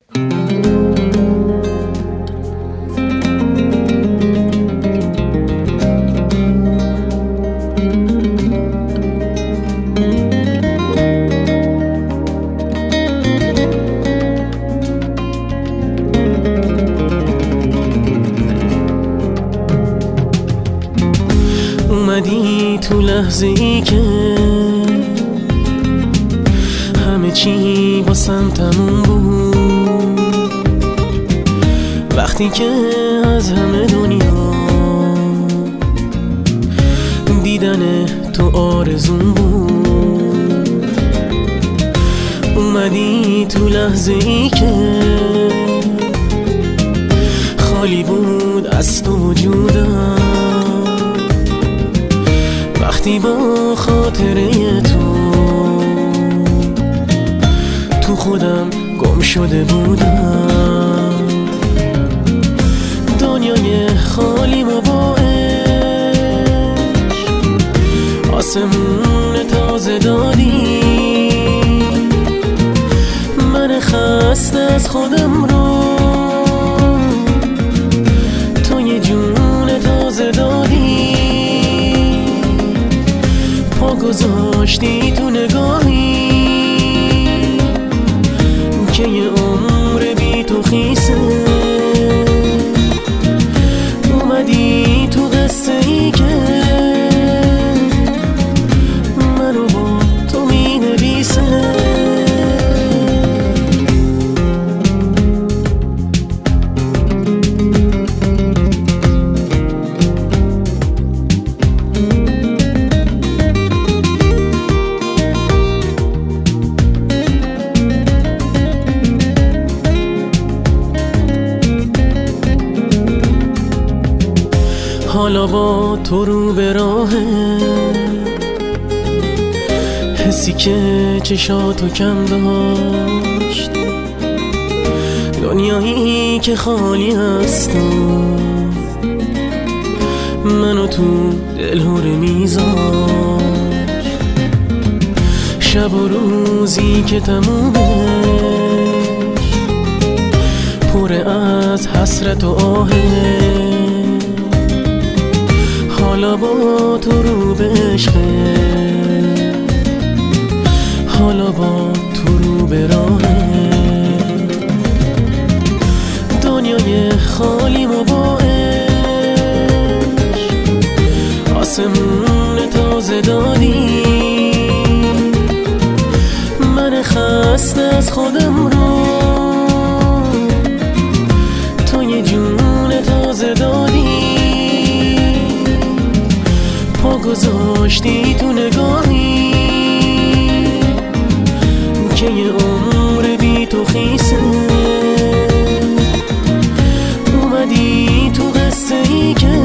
اومدی تو لحظه ای که همه چی واسم تموم بود، وقتی که از همه دنیا دیدن تو آرزوم بود. اومدی تو لحظه ای که خالی بود از تو وجودم، وقتی با خاطره تو خودم گم شده بودم. دنیای خالی و با عشق آسمون تازه دادی، من خسته از خودم رو تو یه جون تازه دادی. پا گذاشتی تو نگاهی که یه عمر بی تو خیسه. اومدی تو قصه ای که منو با تو می نویسه. حالا با تو رو به راهه، حسی که چشاتو کم داشت، دنیایی که خالی هست و منو تو دلهوره میذاشت. شب و روزی که تمومش پر از حسرت و آهه، حالا با تو رو به عشقه، حالا با تو رو به راهه. دنیای خالی و با عشق آسمون تازه دادی، من خسته از خودم رو تو یه جون تازه دادی. پا گذاشتی تو نگاهی که یه عمر بی تو خیسه. اومدی تو قصه ای که